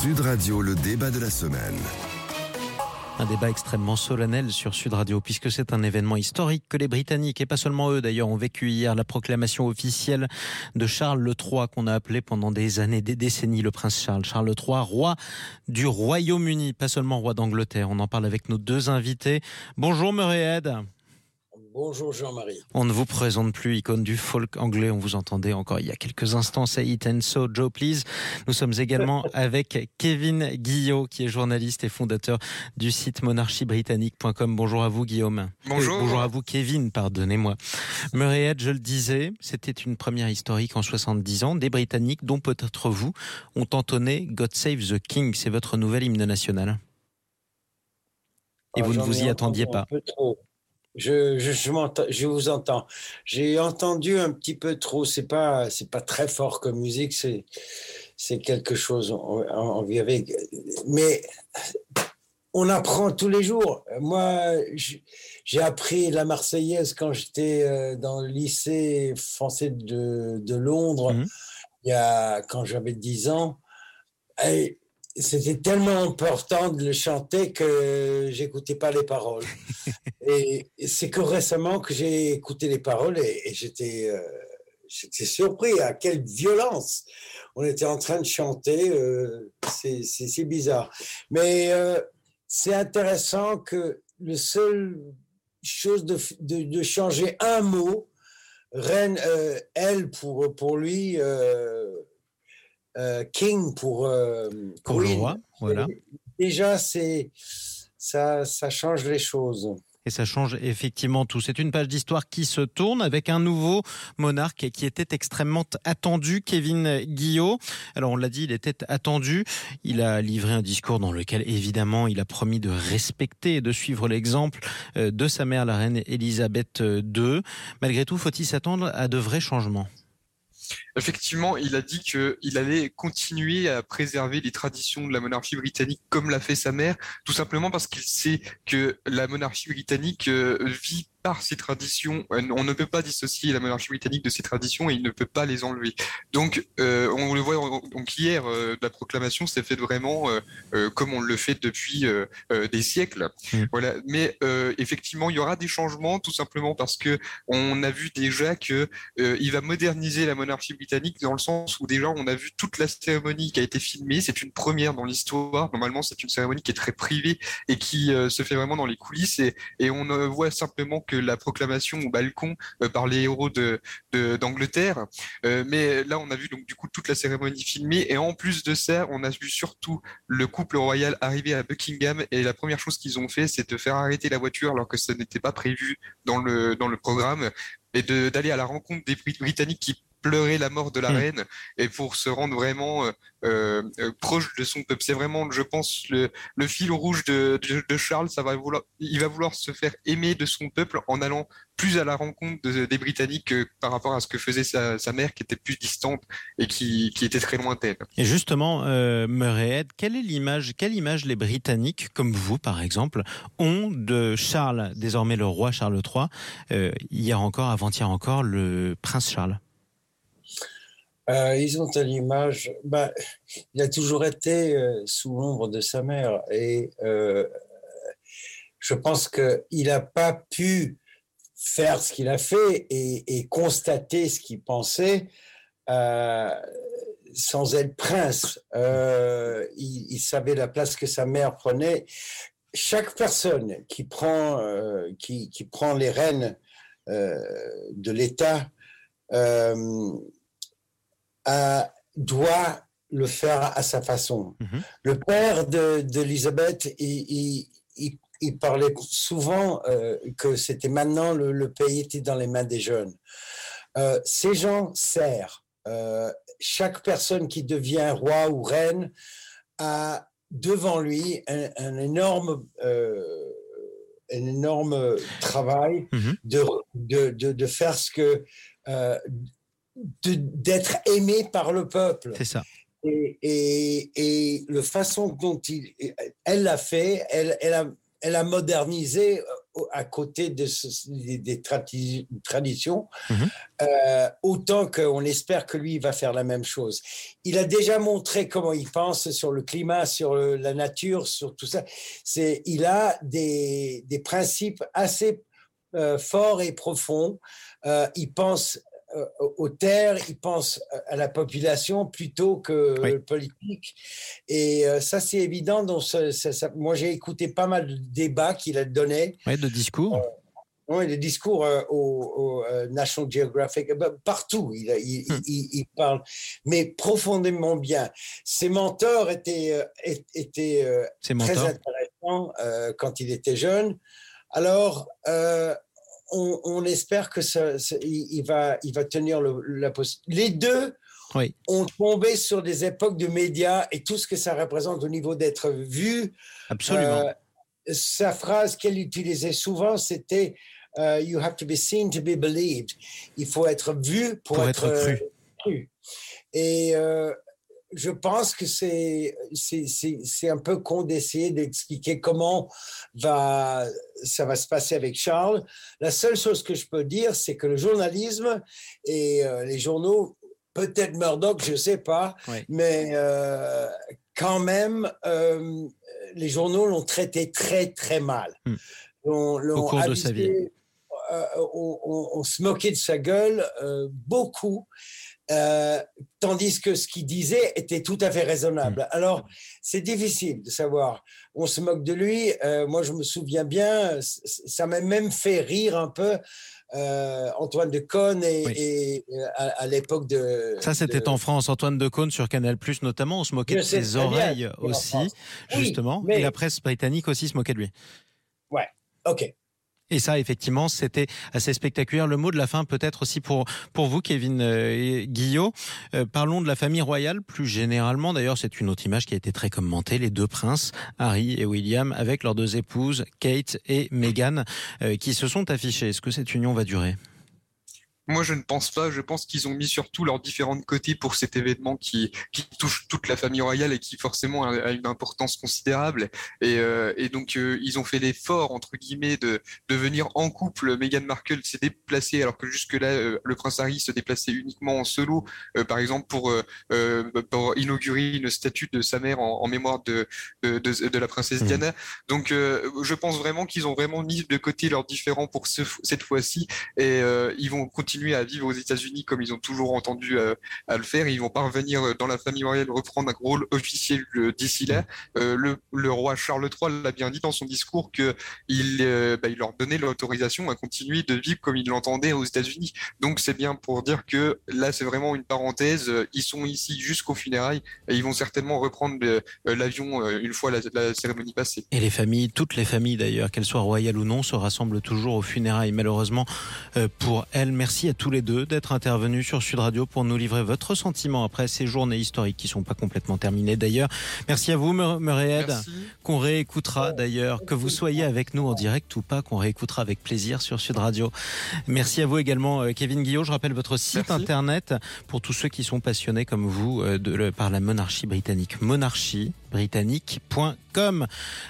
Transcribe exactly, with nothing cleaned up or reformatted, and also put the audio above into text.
Sud Radio, le débat de la semaine. Un débat extrêmement solennel sur Sud Radio, puisque c'est un événement historique que les Britanniques, et pas seulement eux d'ailleurs, ont vécu hier, la proclamation officielle de Charles le Trois, qu'on a appelé pendant des années, des décennies, le prince Charles. Charles le Trois, roi du Royaume-Uni, pas seulement roi d'Angleterre. On en parle avec nos deux invités. Bonjour Murray Head. Bonjour Jean-Marie. On ne vous présente plus, icône du folk anglais. On vous entendait encore il y a quelques instants. Say it and so, Joe please. Nous sommes également avec Kevin Guillot, qui est journaliste et fondateur du site monarchie britannique point com. Bonjour à vous Guillaume. Bonjour. Euh, bonjour à vous Kevin, pardonnez-moi. Murray Head, je le disais, c'était une première historique en soixante-dix ans. Des Britanniques, dont peut-être vous, ont entonné God Save the King. C'est votre nouvel hymne national. Et ah, vous ne vous y attendiez pas. Un peu trop. Je, je, je, je vous entends. J'ai entendu un petit peu trop. C'est pas, c'est pas très fort comme musique. C'est, c'est quelque chose. On, on vit avec. Mais on apprend tous les jours. Moi, j'ai appris la Marseillaise quand j'étais dans le lycée français de, de Londres. Mmh. Il y a, quand j'avais dix ans. Et c'était tellement important de le chanter que j'écoutais pas les paroles. Et c'est que récemment que j'ai écouté les paroles et, et j'étais, euh, j'étais surpris à quelle violence on était en train de chanter. Euh, c'est, c'est, c'est bizarre. Mais euh, c'est intéressant que le seul chose de, de, de changer un mot, reine, euh, elle pour, pour lui, euh, euh, king pour, euh, pour Queen. Le roi, voilà. Déjà, c'est, ça, ça change les choses. Et ça change effectivement tout. C'est une page d'histoire qui se tourne avec un nouveau monarque qui était extrêmement attendu, Kevin Guillot. Alors on l'a dit, il était attendu. Il a livré un discours dans lequel évidemment il a promis de respecter et de suivre l'exemple de sa mère, la reine Elisabeth deux. Malgré tout, faut-il s'attendre à de vrais changements ? Effectivement, il a dit qu'il allait continuer à préserver les traditions de la monarchie britannique comme l'a fait sa mère, tout simplement parce qu'il sait que la monarchie britannique vit par ses traditions. On ne peut pas dissocier la monarchie britannique de ses traditions et il ne peut pas les enlever. Donc, euh, on le voit donc hier, euh, la proclamation s'est faite vraiment euh, euh, comme on le fait depuis euh, euh, des siècles. Mmh. Voilà. Mais euh, effectivement, il y aura des changements, tout simplement parce que on a vu déjà que euh, il va moderniser la monarchie britannique dans le sens où déjà on a vu toute la cérémonie qui a été filmée. C'est une première dans l'histoire. Normalement, c'est une cérémonie qui est très privée et qui euh, se fait vraiment dans les coulisses et, et on euh, voit simplement que la proclamation au balcon euh, par les héros de, de d'Angleterre. Euh, mais là, on a vu donc du coup toute la cérémonie filmée et en plus de ça, on a vu surtout le couple royal arriver à Buckingham et la première chose qu'ils ont fait, c'est de faire arrêter la voiture alors que ce n'était pas prévu dans le dans le programme et de d'aller à la rencontre des Britanniques qui pleurer la mort de la mmh. reine et pour se rendre vraiment euh, euh, proche de son peuple. C'est vraiment, je pense, le, le fil rouge de, de, de Charles. Ça va vouloir, il va vouloir se faire aimer de son peuple en allant plus à la rencontre de, des Britanniques euh, par rapport à ce que faisait sa, sa mère qui était plus distante et qui, qui était très lointaine. Et justement, euh, Murray Head, quelle est l'image, quelle image les Britanniques, comme vous par exemple, ont de Charles, désormais le roi Charles le Trois, euh, hier encore, avant-hier encore, le prince Charles? Euh, ils ont à l'image, bah, il a toujours été euh, sous l'ombre de sa mère et euh, je pense qu'il n'a pas pu faire ce qu'il a fait et, et constater ce qu'il pensait euh, sans être prince. Euh, il, il savait la place que sa mère prenait. Chaque personne qui prend, euh, qui, qui prend les rênes euh, de l'État euh, Euh, doit le faire à sa façon. Mmh. Le père de, d'Elisabeth, il, il, il, il parlait souvent euh, que c'était maintenant le, le pays était dans les mains des jeunes. Euh, ces gens servent. Euh, chaque personne qui devient roi ou reine a devant lui un, un énorme euh, un énorme travail mmh. de, de, de, de faire ce que euh, De, d'être aimé par le peuple. C'est ça. Et, et, et la façon dont il, elle l'a fait, elle, elle, a, elle a modernisé à côté de ce, des, des tradi- traditions, Mmh. euh, autant qu'on espère que lui il va faire la même chose. Il a déjà montré comment il pense sur le climat, sur le, la nature, sur tout ça. C'est, il a des, des principes assez euh, forts et profonds. Euh, il pense euh, aux terres, il pense à la population plutôt que Oui. le politique. Et euh, ça, c'est évident. Donc, ça, ça, ça, moi, j'ai écouté pas mal de débats qu'il a donnés. Ouais, de discours. Oui, les discours euh, au, au euh, National Geographic, euh, partout, il, il, Hmm. il, il parle, mais profondément bien. Ses mentors étaient, euh, étaient euh, Ses très mentors. intéressants euh, quand il était jeune. Alors, euh, on, on espère que ça, ça, il, il, va, il va tenir le, la possibilité. Les deux Oui. ont tombé sur des époques de médias et tout ce que ça représente au niveau d'être vu. Absolument. Euh, sa phrase qu'elle utilisait souvent, c'était uh, You have to be seen to be believed. Il faut être vu pour, Pour être, être cru. euh, cru. Et euh, je pense que c'est, c'est, c'est, c'est un peu con d'essayer d'expliquer comment va, ça va se passer avec Charles. La seule chose que je peux dire, c'est que le journalisme et euh, les journaux, peut-être Murdoch, je ne sais pas, Oui. mais euh, quand même, euh, les journaux l'ont traité très, très mal. Hmm. L'ont, l'ont Au cours de avisé, sa vie. Euh, on, on, on se moquait de sa gueule euh, beaucoup, euh, tandis que ce qu'il disait était tout à fait raisonnable. Hmm. Alors, c'est difficile de savoir. On se moque de lui. Euh, moi, je me souviens bien, ça m'a même fait rire un peu. Euh, Antoine de Caunes et, Oui. et à, à l'époque de... Ça, c'était de... en France. Antoine de Caunes sur Canal+, notamment. On se moquait Je de sais ses très oreilles bien, aussi, oui, justement. mais- Et la presse britannique aussi se moquait de lui. Ouais, ok. Et ça, effectivement, c'était assez spectaculaire. Le mot de la fin, peut-être aussi pour pour vous, Kevin euh, Guillot. Euh, parlons de la famille royale plus généralement. D'ailleurs, c'est une autre image qui a été très commentée. Les deux princes, Harry et William, avec leurs deux épouses, Kate et Meghan, euh, qui se sont affichés. Est-ce que cette union va durer ? Moi, je ne pense pas. Je pense qu'ils ont mis surtout leurs différents côtés pour cet événement qui, qui touche toute la famille royale et qui forcément a, a une importance considérable. Et, euh, et donc, euh, ils ont fait l'effort, entre guillemets, de, de venir en couple. Meghan Markle s'est déplacée, alors que jusque-là, euh, le prince Harry se déplaçait uniquement en solo, euh, par exemple, pour, euh, pour inaugurer une statue de sa mère en, en mémoire de, de, de, de la princesse Mmh. Diana. Donc, euh, je pense vraiment qu'ils ont vraiment mis de côté leurs différends pour ce, cette fois-ci. Et euh, ils vont continuer à vivre aux États-Unis comme ils ont toujours entendu euh, à le faire. Ils vont pas revenir dans la famille royale reprendre un rôle officiel euh, d'ici là. Euh, le, le roi Charles trois l'a bien dit dans son discours que il, euh, bah, il leur donnait l'autorisation à continuer de vivre comme ils l'entendaient aux États-Unis. Donc c'est bien pour dire que là c'est vraiment une parenthèse. Ils sont ici jusqu'aux funérailles et ils vont certainement reprendre euh, l'avion euh, une fois la, la cérémonie passée. Et les familles, toutes les familles d'ailleurs, qu'elles soient royales ou non, se rassemblent toujours aux funérailles, malheureusement euh, pour elles. Merci à tous les deux d'être intervenus sur Sud Radio pour nous livrer votre sentiment après ces journées historiques qui ne sont pas complètement terminées d'ailleurs. Merci à vous, Murray, qu'on réécoutera d'ailleurs, que vous soyez avec nous en direct ou pas, qu'on réécoutera avec plaisir sur Sud Radio. Merci à vous également, Kevin Guillot. Je rappelle votre site Merci. internet pour tous ceux qui sont passionnés comme vous de, de, par la monarchie britannique. monarchie britannique point com.